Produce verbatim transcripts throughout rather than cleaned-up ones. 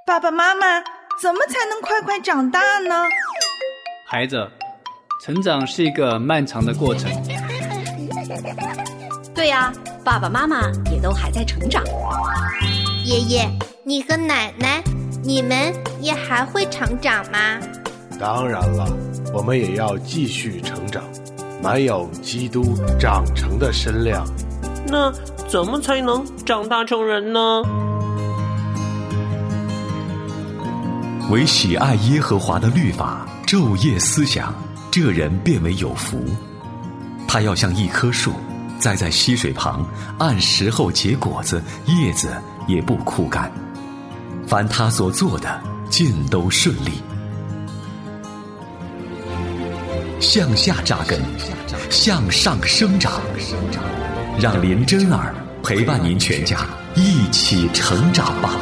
爸爸妈妈，怎么才能快快长大呢？ 孩子，成长是一个漫长的过程。 对呀，爸爸妈妈也都还在成长。 爷爷，你和奶奶，你们也还会成长吗？ 当然了，我们也要继续成长，满有基督长成的身量。 那怎么才能长大成人呢？ 唯喜爱耶和华的律法，昼夜思想，这人便为有福。他要像一棵树，栽在溪水旁，按时候结果子，叶子也不枯干。凡他所做的，尽都顺利。向下扎根，向上生长，让林真儿陪伴您全家一起成长吧。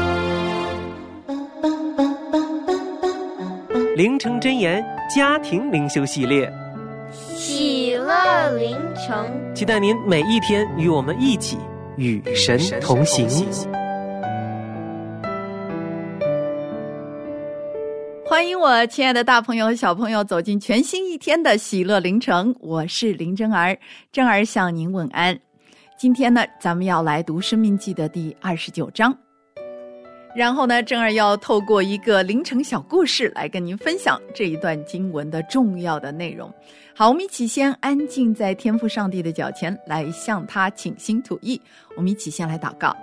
灵城真言家庭灵修系列， 喜乐灵城， 期待您每一天与我们一起与神同行。 欢迎我亲爱的大朋友和小朋友走进全新一天的喜乐灵城，我是林真儿，真儿向您问安。今天呢，咱们要来读申命记的第二十九章，然后呢，真儿要透过一个灵城小故事来跟您分享这一段经文的重要的内容。好，我们一起先安静在天父上帝的脚前，来向他倾心吐意。我们一起先来祷告。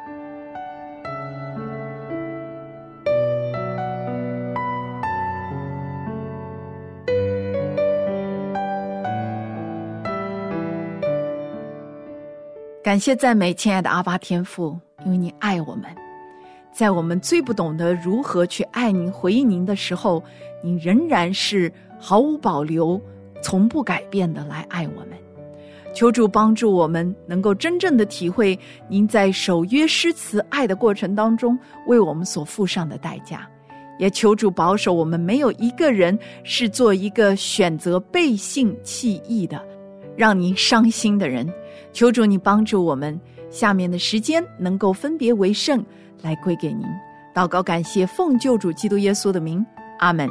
感谢赞美亲爱的阿爸天父，因为你爱我们，在我们最不懂得如何去爱您回应您的时候，你仍然是毫无保留从不改变的来爱我们。求主帮助我们能够真正的体会您在守约施慈爱的过程当中为我们所付上的代价，也求主保守我们没有一个人是做一个选择背信弃义的让您伤心的人。求主你帮助我们下面的时间能够分别为圣来归给您。祷告感谢奉救主基督耶稣的名，阿们。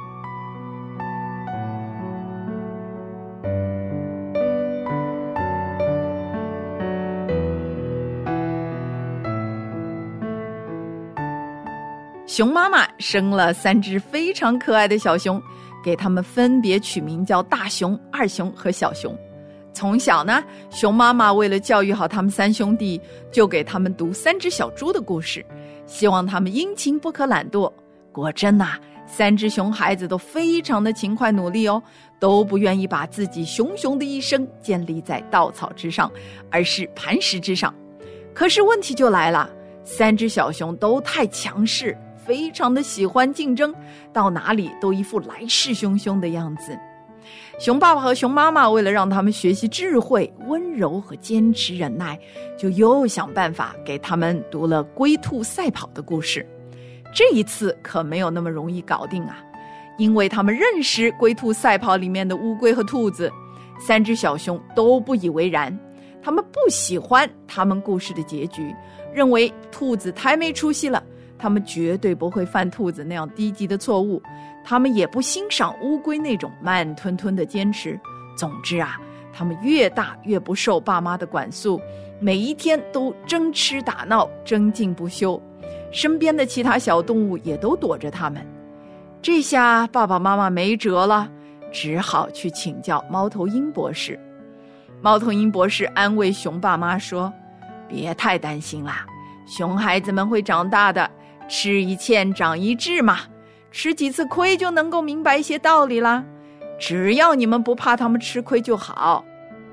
熊妈妈生了三只非常可爱的小熊，给它们分别取名叫大熊、二熊和小熊。从小呢，熊妈妈为了教育好他们三兄弟，就给他们读三只小猪的故事，希望他们殷勤不可懒惰。果真呐、啊，三只熊孩子都非常的勤快努力哦，都不愿意把自己熊熊的一生建立在稻草之上，而是磐石之上。可是问题就来了，三只小熊都太强势，非常的喜欢竞争，到哪里都一副来势汹汹的样子。熊爸爸和熊妈妈为了让他们学习智慧、温柔和坚持忍耐，就又想办法给他们读了龟兔赛跑的故事。这一次可没有那么容易搞定啊，因为他们认识龟兔赛跑里面的乌龟和兔子，三只小熊都不以为然。他们不喜欢他们故事的结局，认为兔子太没出息了，他们绝对不会犯兔子那样低级的错误。他们也不欣赏乌龟那种慢吞吞的坚持。总之啊，他们越大越不受爸妈的管束，每一天都争吃打闹，争竞不休。身边的其他小动物也都躲着他们。这下爸爸妈妈没辙了，只好去请教猫头鹰博士。猫头鹰博士安慰熊爸妈说，别太担心啦，熊孩子们会长大的，吃一堑长一智嘛，吃几次亏就能够明白一些道理啦，只要你们不怕他们吃亏就好。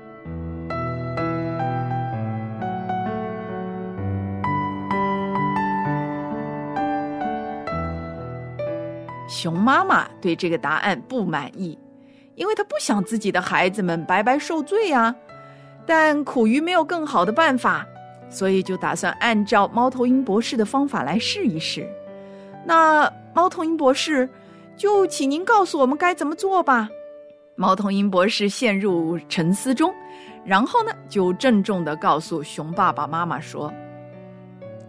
熊妈妈对这个答案不满意，因为她不想自己的孩子们白白受罪啊，但苦于没有更好的办法，所以就打算按照猫头鹰博士的方法来试一试。那猫头鹰博士，就请您告诉我们该怎么做吧。猫头鹰博士陷入沉思中，然后呢，就郑重地告诉熊爸爸妈妈说，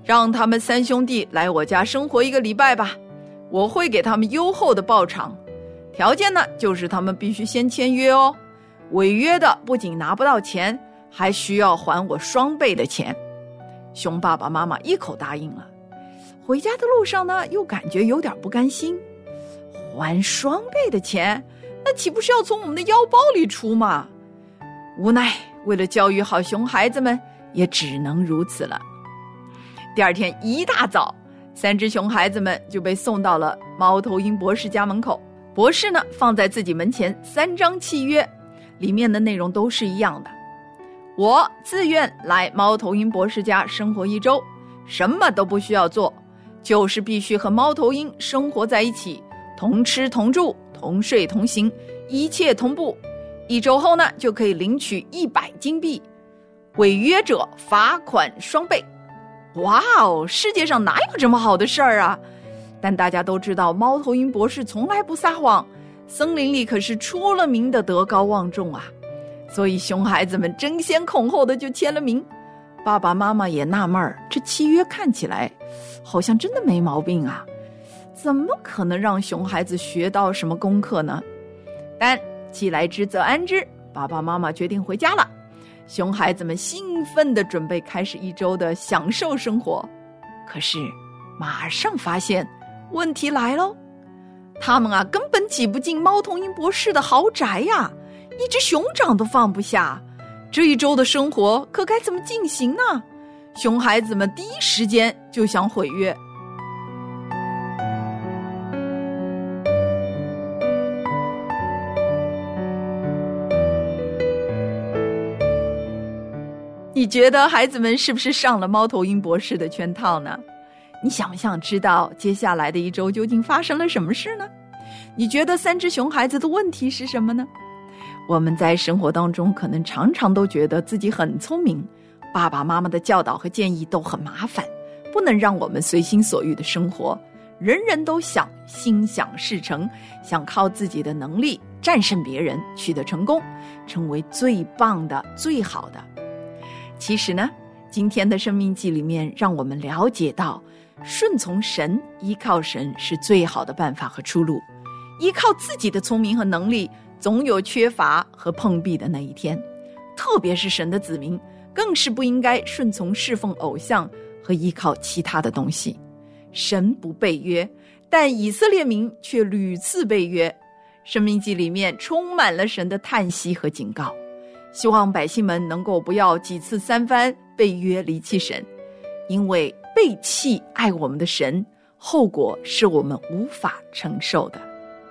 让他们三兄弟来我家生活一个礼拜吧，我会给他们优厚的报偿。条件呢，就是他们必须先签约哦，违约的不仅拿不到钱，还需要还我双倍的钱。熊爸爸妈妈一口答应了。回家的路上呢，又感觉有点不甘心，还双倍的钱，那岂不是要从我们的腰包里出吗？无奈为了教育好熊孩子们，也只能如此了。第二天一大早，三只熊孩子们就被送到了猫头鹰博士家门口。博士呢，放在自己门前三张契约，里面的内容都是一样的。我自愿来猫头鹰博士家生活一周，什么都不需要做，就是必须和猫头鹰生活在一起，同吃同住，同睡同行，一切同步。一周后呢，就可以领取一百金币，违约者罚款双倍。哇哦，世界上哪有这么好的事儿啊？但大家都知道，猫头鹰博士从来不撒谎，森林里可是出了名的德高望重啊。所以熊孩子们争先恐后的就签了名。爸爸妈妈也纳闷儿，这契约看起来好像真的没毛病啊，怎么可能让熊孩子学到什么功课呢？但既来之则安之，爸爸妈妈决定回家了。熊孩子们兴奋地准备开始一周的享受生活，可是马上发现问题来咯，他们啊根本挤不进猫头鹰博士的豪宅呀，一只熊掌都放不下。这一周的生活可该怎么进行呢？熊孩子们第一时间就想毁约。你觉得孩子们是不是上了猫头鹰博士的圈套呢？你想不想知道接下来的一周究竟发生了什么事呢？你觉得三只熊孩子的问题是什么呢？我们在生活当中可能常常都觉得自己很聪明，爸爸妈妈的教导和建议都很麻烦，不能让我们随心所欲的生活。人人都想心想事成，想靠自己的能力战胜别人，取得成功，成为最棒的最好的。其实呢，今天的生命记里面让我们了解到，顺从神，依靠神是最好的办法和出路。依靠自己的聪明和能力，总有缺乏和碰壁的那一天。特别是神的子民，更是不应该顺从侍奉偶像和依靠其他的东西。神不背约，但以色列民却屡次背约。生命记里面充满了神的叹息和警告，希望百姓们能够不要几次三番背约离弃神，因为背弃爱我们的神，后果是我们无法承受的。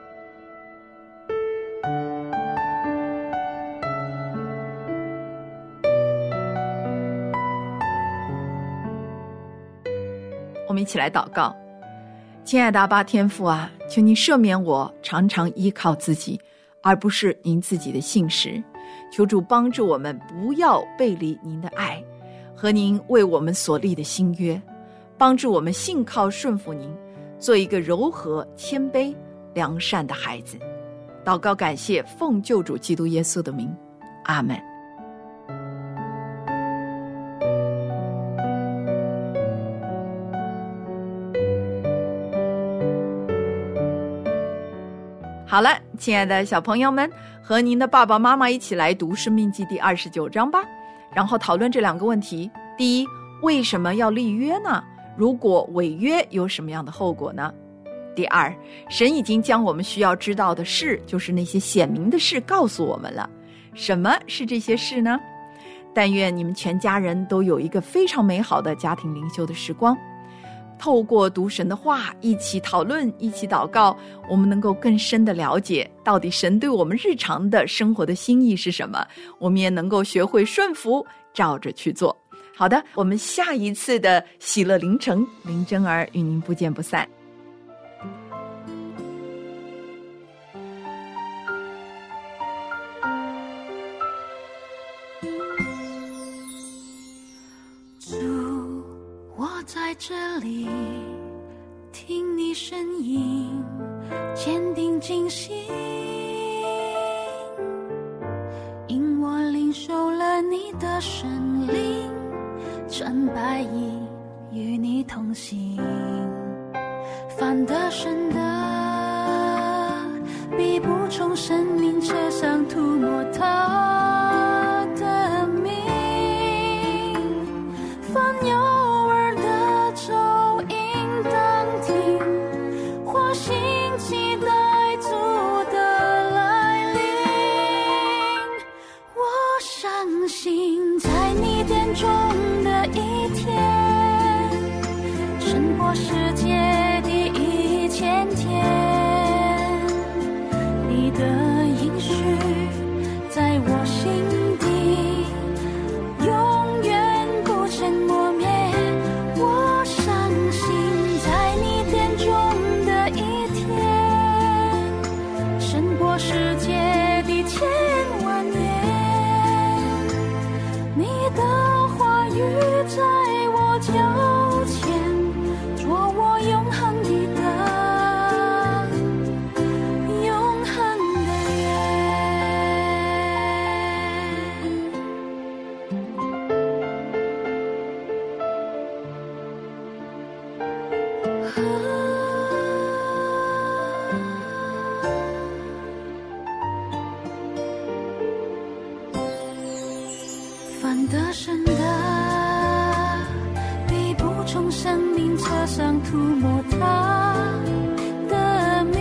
我们一起来祷告。亲爱的阿爸天父啊，求您赦免我常常依靠自己，而不是您自己的信实。求主帮助我们不要背离您的爱和您为我们所立的新约，帮助我们信靠顺服您，做一个柔和谦卑良善的孩子。祷告感谢，奉救主基督耶稣的名，阿们。好了，亲爱的小朋友们，和您的爸爸妈妈一起来读《申命记》第二十九章吧，然后讨论这两个问题。第一，为什么要立约呢？如果违约有什么样的后果呢？第二，神已经将我们需要知道的事，就是那些显明的事告诉我们了。什么是这些事呢？但愿你们全家人都有一个非常美好的家庭灵修的时光，透过读神的话，一起讨论，一起祷告，我们能够更深的了解到底神对我们日常的生活的心意是什么，我们也能够学会顺服，照着去做。好的，我们下一次的喜乐凌晨，林真儿与您不见不散。 在这里听你声音，坚定惊心，因我领受了你的神灵，成败已与你同行，翻得深的比不从生命车上涂抹它的名，凡有耳的就应当听，花心期待主的来临。我相信在你殿中的一天，胜过世界的一千天，你的应许在我心底永远不曾磨灭。我相信在你殿中的一天，胜过世界的千万年，你的话语在我脚前，做我永恒的灯，永恒的翻得深的比不从生命车上涂抹它的名，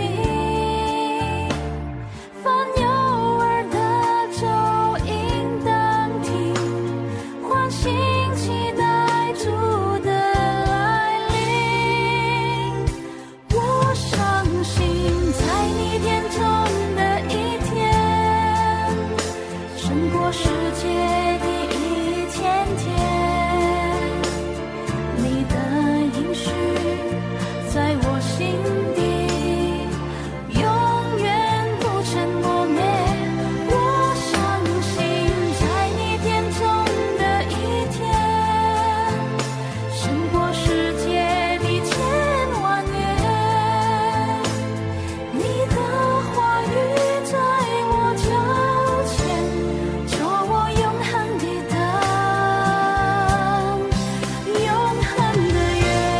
凡有耳的就应当听，欢欣期待主的来临。我相信在你殿中的一天，胜过世界的一千天，你的应许在我心底永远不曾磨灭。我相信在你殿中的一天，胜过世界的千万年，你的话语在我脚前，做我永恒的灯，永恒的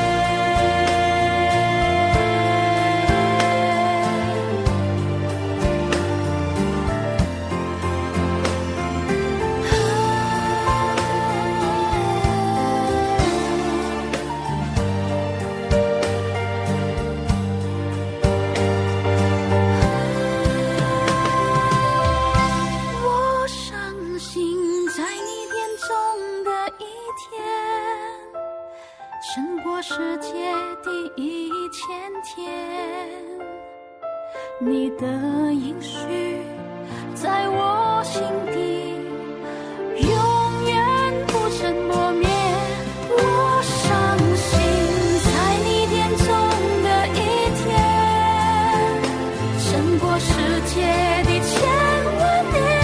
我相信在你殿中的一天，胜过世界的一千天，你的应许在我心底永远不曾磨灭。我相信在你殿中的一天，胜过世界的千万年，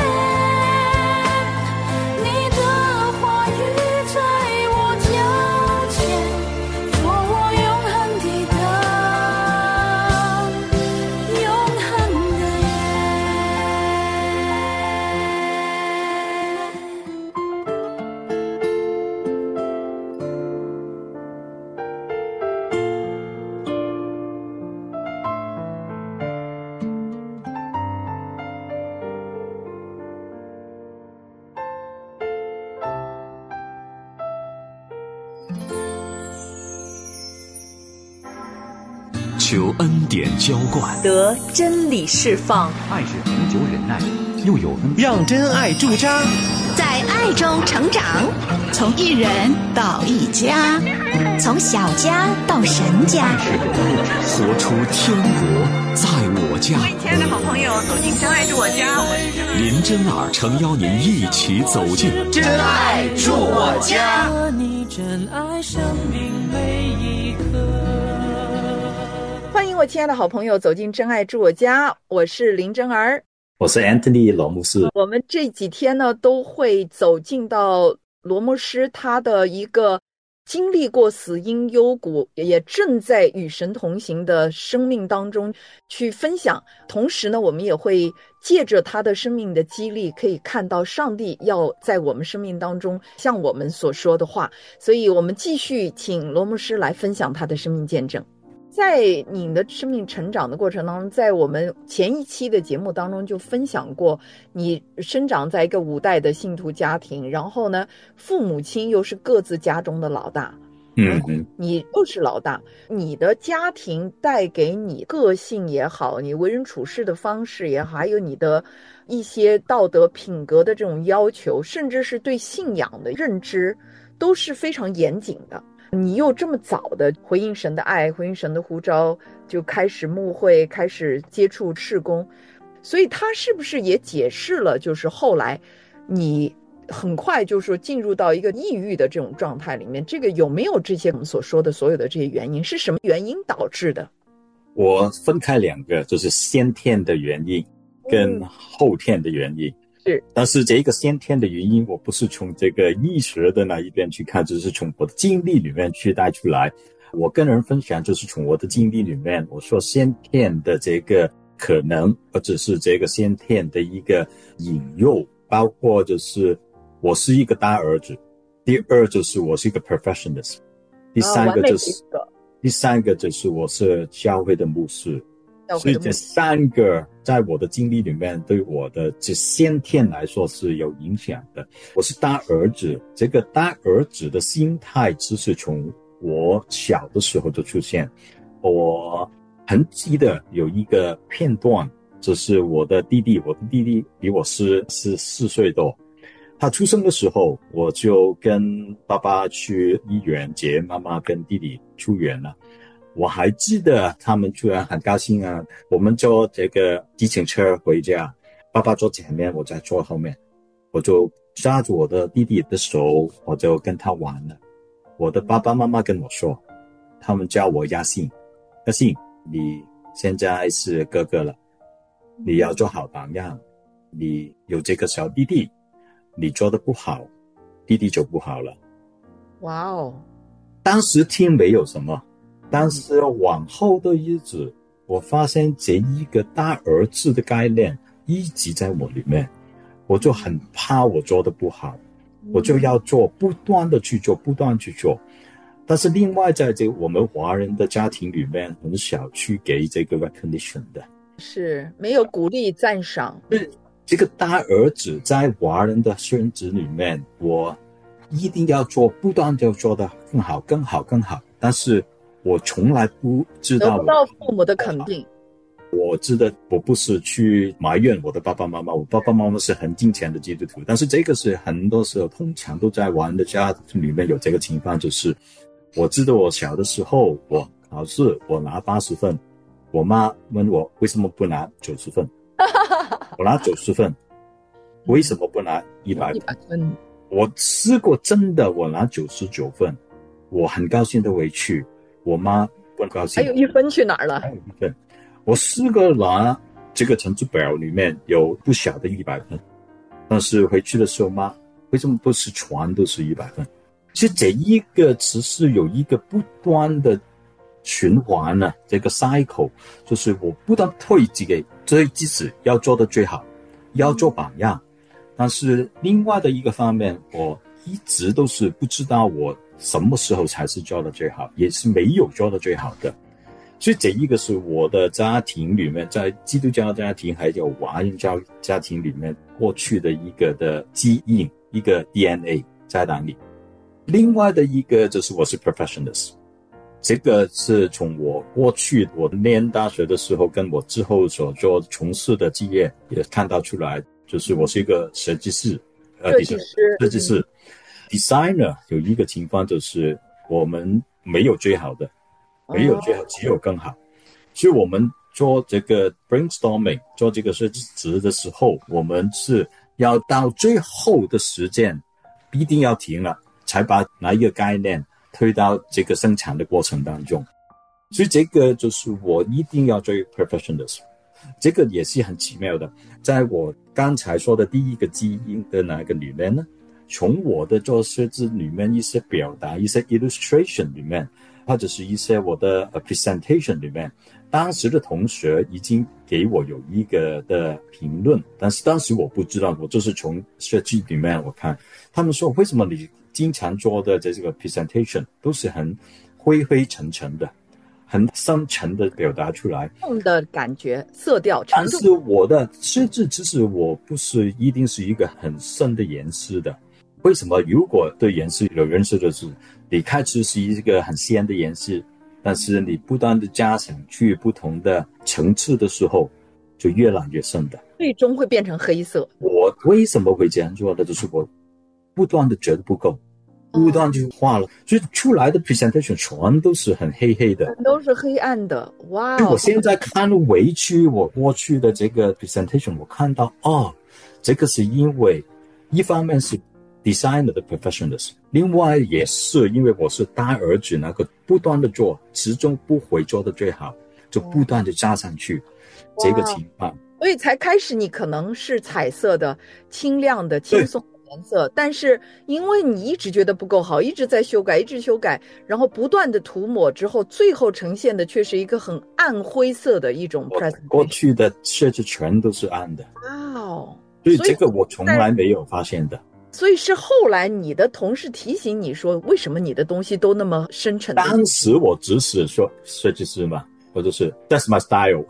你的话语在我脚前，做我永恒的灯，永恒的求恩典浇灌， 得真理释放， 爱是恒久忍耐，又有恩慈， 让真爱驻扎， 在爱中成长， 从一人到一家， 从小家到神家， 活出天国在我家。 各位亲爱的好朋友，走进真爱住我家，我是林真儿诚邀您一起走进真爱住我家。 和你真爱生命每一刻。 欢迎我亲爱的好朋友走进真爱住我家，我是林真儿， 我是 Anthony 罗牧师。 我们这几天呢都会走进到罗牧师他的一个经历过死因幽谷，也正在与神同行的生命当中去分享。同时呢，我们也会借着他的生命的激励，可以看到上帝要在我们生命当中向我们所说的话。所以我们继续请罗牧师来分享他的生命见证。在你的生命成长的过程当中，在我们前一期的节目当中就分享过，你生长在一个五代的信徒家庭，然后呢，父母亲又是各自家中的老大， 嗯嗯， 你又是老大，你的家庭带给你个性也好，你为人处事的方式也好，还有你的一些道德品格的这种要求，甚至是对信仰的认知，都是非常严谨的。你又这么早的回应神的爱，回应神的呼召，就开始牧会，开始接触事工，所以他是不是也解释了，就是后来你很快就是说进入到一个抑郁的这种状态里面，这个有没有这些我们所说的所有的这些原因，是什么原因导致的？ 我分开两个，就是先天的原因跟后天的原因。嗯是， 但是这个先天的原因，我不是从这个医学的那一边去看，只是从我的经历里面去带出来。我跟人分享，就是从我的经历里面，我说先天的这个可能，或者是这个先天的一个引诱，包括就是我是一个大儿子，第二就是我是一个 perfectionist， 第三个就是、哦、第三个就是我是教会的牧师。所以这三个在我的经历里面对我的这先天来说是有影响的。我是大儿子，这个大儿子的心态只是从我小的时候就出现。我很记得有一个片段，就是我的弟弟，我的弟弟比我是是四岁多。他出生的时候，我就跟爸爸去医院接妈妈跟弟弟出院了。我还记得他们突然很高兴啊，我们坐这个自行车回家，爸爸坐前面，我在坐后面，我就抓住我的弟弟的手，我就跟他玩了。我的爸爸妈妈跟我说，他们叫我亚信，亚信，你现在是哥哥了，你要做好榜样，你有这个小弟弟，你做得不好，弟弟就不好了。 哇哦！ 当时听没有什么。但是往后的日子，我发现这一个大儿子的概念一直在我里面，我就很怕我做的不好，我就要做，不断的去做，不断去做。但是另外在这我们华人的家庭里面，很少去给这个 recognition 的， 是没有鼓励赞赏。 这个大儿子在华人的圈子里面，我一定要做，不断就做得更好，更好，更好。但是我从来不知道， 得不到父母的肯定。 我知道我不是去埋怨我的爸爸妈妈，我爸爸妈妈是很敬虔的基督徒，但是这个是很多时候通常都在玩的家里面有这个情况，就是我知道我小的时候，我考试我拿八十分，我妈问我为什么不拿九十分，我拿九十分，为什么不拿一百分？我试过真的我拿九十九分，我很高兴的回去。我妈不高兴， 还有一分去哪儿了？ 还有一分。我四个拿这个成绩表里面有不小的一百分，但是回去的时候，妈为什么不是全都是一百分？其实这一个只是有一个不断的循环呢，这个 cycle 就是我不断推自己，对自己要做的最好，要做榜样。但是另外的一个方面，我一直都是不知道我什么时候才是做的最好，也是没有做的最好的。所以这一个是我的家庭里面，在基督教家庭还有华人教家庭里面过去的一个的基因，一个 D N A 在那里。另外的一个就是我是 perfectionist， 这个是从我过去我念大学的时候跟我之后所做从事的职业也看到出来，就是我是一个设计师，呃，设计师，设计师。designer 有一个情况就是我们没有最好的，没有最好，只有更好。所以我们做这个 brainstorming 做这个设计值的时候，我们是要到最后的时间一定要停了，才把哪一个概念推到这个生产的过程当中。所以这个就是我一定要做 perfectionist， 这个也是很奇妙的。在我刚才说的第一个基因的那个里面呢， 从我的做设置里面一些表达，一些 illustration 里面，或者是一些我的 presentation 里面，当时的同学已经给我有一个的评论，但是当时我不知道，我就是从设计里面我看他们说，为什么你经常做的这个 presentation 都是很灰灰沉沉的，很深沉的表达出来的感觉，色调但是我的设置其实我不是一定是一个很深的颜色的。为什么？如果对颜色有认识的是，你开始是一个很鲜的颜色，但是你不断的加上去不同的层次的时候，就越来越深的， 最终会变成黑色。 我为什么会这样做的？就是我不断的觉得不够，不断就画了，所以出来的 presentation 全都是很黑黑的， 都是黑暗的。哇、哦！ 我现在看回去我过去的这个 presentation， 我看到哦，这个是因为一方面是designer 的 professionals， 另外也是因为我是大儿子，那个不断的做，始终不会做的最好，就不断的加上去这个情况， 所以才开始你可能是彩色的、清亮的、轻松的颜色，但是因为你一直觉得不够好，一直在修改，一直修改，然后不断的涂抹之后，最后呈现的却是一个很暗灰色的一种 presentation。 过去的设置全都是暗的。 哇哦！ 所以这个我从来没有发现的。 所以是后来你的同事提醒你说，为什么你的东西都那么深沉的？ 当时我只是说设计师嘛，我就是 That's my style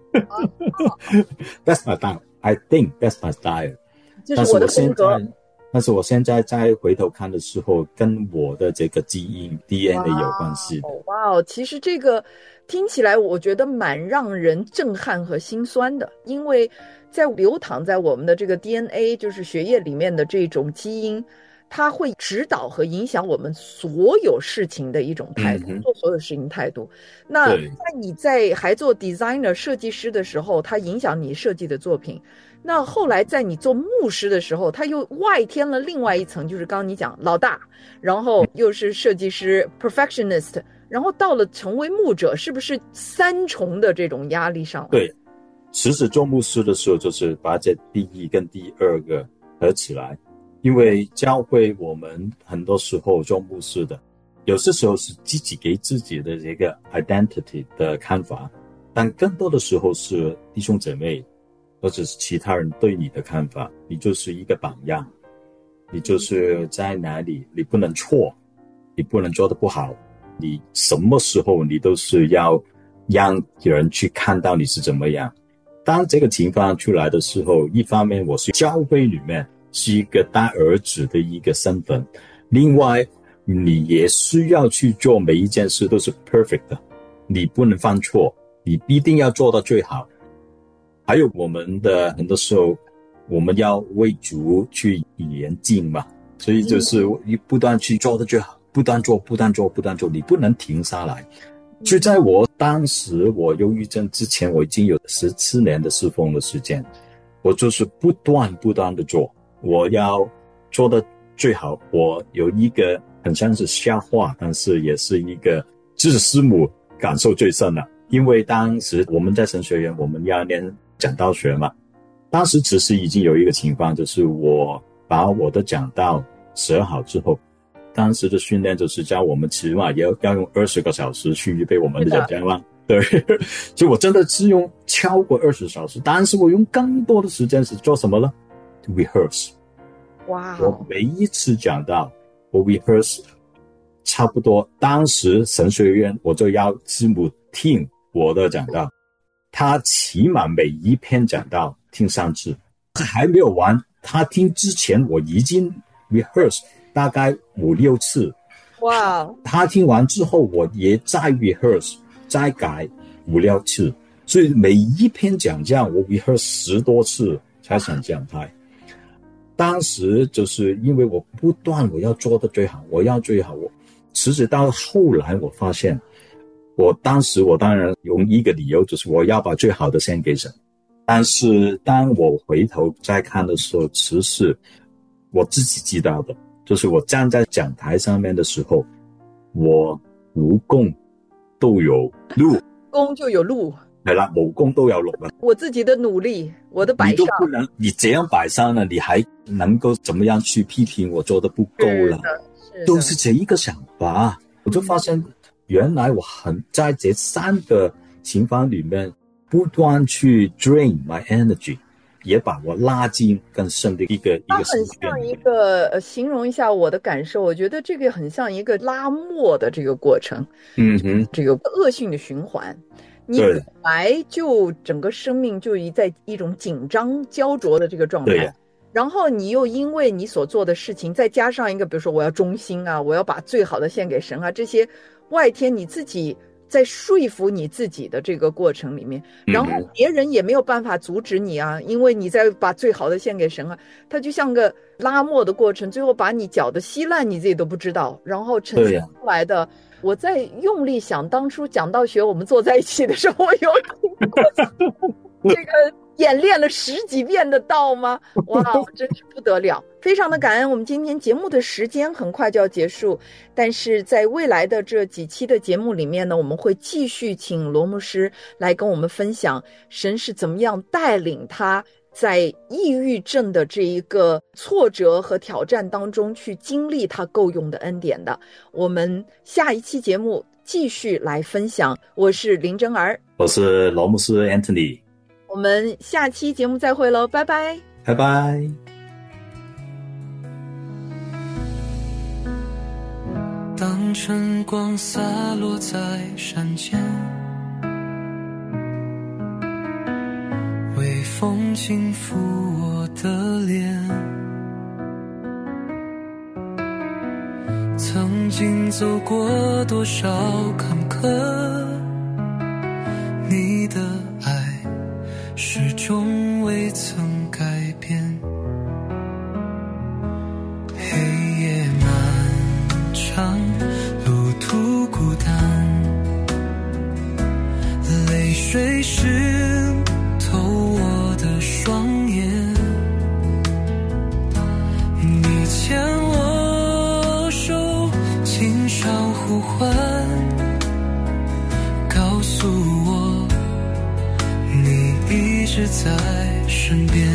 That's my style I think that's my style 这是我的风格。 但是我现在再回头看的时候，跟我的这个基因 D N A 有关系。 哇哦，其实这个听起来我觉得蛮让人震撼和心酸的，因为在流淌在我们的这个 D N A， 就是血液里面的这种基因，它会指导和影响我们所有事情的一种态度，嗯、做所有事情态度。那在你在还做 designer 设计师的时候，它影响你设计的作品。那后来在你做牧师的时候，他又外添了另外一层，就是刚刚你讲老大，然后又是设计师 perfectionist， 然后到了成为牧者，是不是三重的这种压力上来？ 对，其实做牧师的时候就是把这第一跟第二个合起来，因为教会我们很多时候做牧师的，有些时候是自己给自己的这个 identity 的看法，但更多的时候是弟兄姐妹或者是其他人对你的看法，你就是一个榜样，你就是在哪里你不能错，你不能做得不好，你什么时候你都是要让人去看到你是怎么样。当这个情况出来的时候，一方面我是教会里面是一个大儿子的一个身份，另外你也需要去做每一件事都是 perfect 的，你不能犯错，你一定要做到最好。还有我们的很多时候我们要为主去演进嘛，所以就是不断去做的最好，不断做不断做不断做，你不能停下来。就在我当时我忧郁症之前，我已经有十七年的侍奉的时间，我就是不断不断的做，我要做的最好。我有一个很像是笑话，但是也是一个就是师母感受最深了，因为当时我们在神学院我们要念讲道学嘛，当时其实已经有一个情况，就是我把我的讲道写好之后，当时的训练就是教我们起码要要用二十个小时去预备我们的讲道，对，所以我真的是用超过二十小时，但是我用更多的时间是做什么呢？ rehearse。 哇， 我每一次讲道我 rehearse 差不多，当时神学院我就要师母听我的讲道，他起码每一篇讲道听三次，还没有完，他听之前我已经 rehearse 大概五六次。 哇！ 他听完之后我也再 rehearse 再改五六次，所以每一篇讲讲我 rehearse 十多次才上讲台。当时就是因为我不断我要做的最好，我要最好，我其实到后来我发现，我当时我当然用一个理由，就是我要把最好的献给神，但是当我回头再看的时候，其实我自己知道的，就是我站在讲台上面的时候，我无功都有路， 功就有路， 係啦，無功都有祿啊。 我自己的努力，我的擺上， 你都不能，你這樣擺上了，你還能夠怎麼樣去批評我做得不夠了？都是這一個想法。我就發現，原來我很在這三個情況裡面不斷去 drain my energy， 也把我拉進更深的一個一個深淵。 它很像一個、呃、形容一下我的感受，我覺得這個很像一個拉磨的這個過程， 嗯哼， 這個惡性的循環。你本來就整個生命就在一種緊張焦灼的這個狀態，然後你又因為你所做的事情，再加上一個比如說我要忠心啊，我要把最好的獻給神啊，這些外天你自己在說服你自己的這個過程裡面，然後別人也沒有辦法阻止你啊，因為你在把最好的獻給神啊，它就像個拉磨的過程，最後把你攪得稀爛你自己都不知道，然後呈現出來的。我在用力想，當初講道學我們坐在一起的時候，我有聽過這個演練了十幾遍的道嗎？哇，真是不得了，非常的感恩。我們今天節目的時間很快就要結束，但是在未來的這幾期的節目裡面呢，我們會繼續請羅牧師來跟我們分享神是怎麼樣帶領他在抑鬱症的這一個挫折和挑戰當中去經歷他夠用的恩典的。我們下一期節目繼續來分享。我是林真兒， 我是羅牧師 Anthony。 我們下期節目再會嘍，拜拜， 拜拜。 當晨光灑落在山間，微風輕拂我的臉，曾經走過多少坎坷，你的愛始終未曾改變。黑夜漫長，路途孤單，淚水濕透我的雙眼，你牽我手，輕聲呼喚，告訴我你一直在身邊。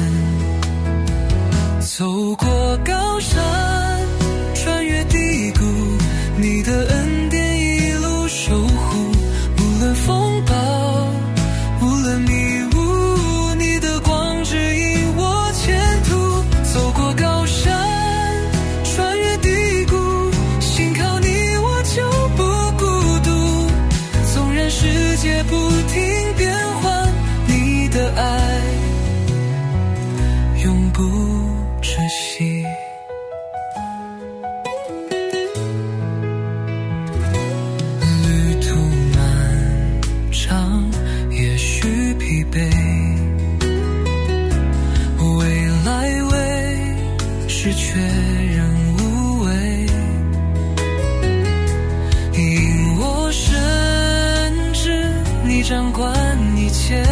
走過高山，穿越低谷，你的恩典一路守護，無論風暴，無論迷霧，你的光指引我前途。走過高山，穿越低谷，心靠你我就不孤獨。縱然世界不停變換，你的愛永不止息。旅途漫長，也許疲憊，未來為是卻仍無畏，因我深知你掌管一切，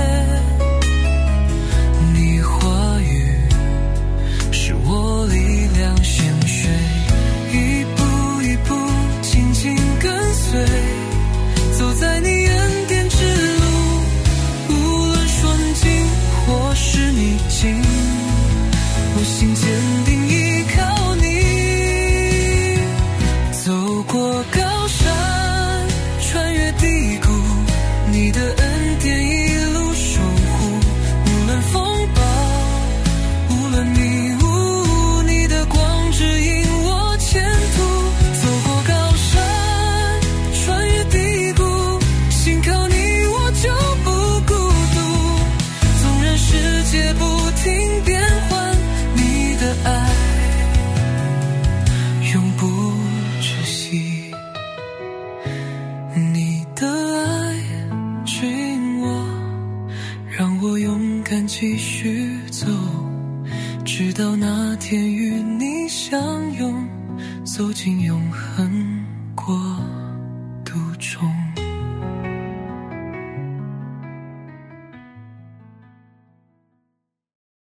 你話語是我力量鮮血，一步一步緊緊跟隨，走在你恩典之路，無論順境或是逆境，我心堅定依靠你。走過高山，穿越低谷，你的恩典一路守護，無論風暴，無論迷霧，你的光指引我前途。走過高山，穿越低谷，心靠你我就不孤獨。縱然世界不停變換，你的愛永不止息。你的愛指引我，讓我勇敢繼續走，直到那天與你相擁，走進永恆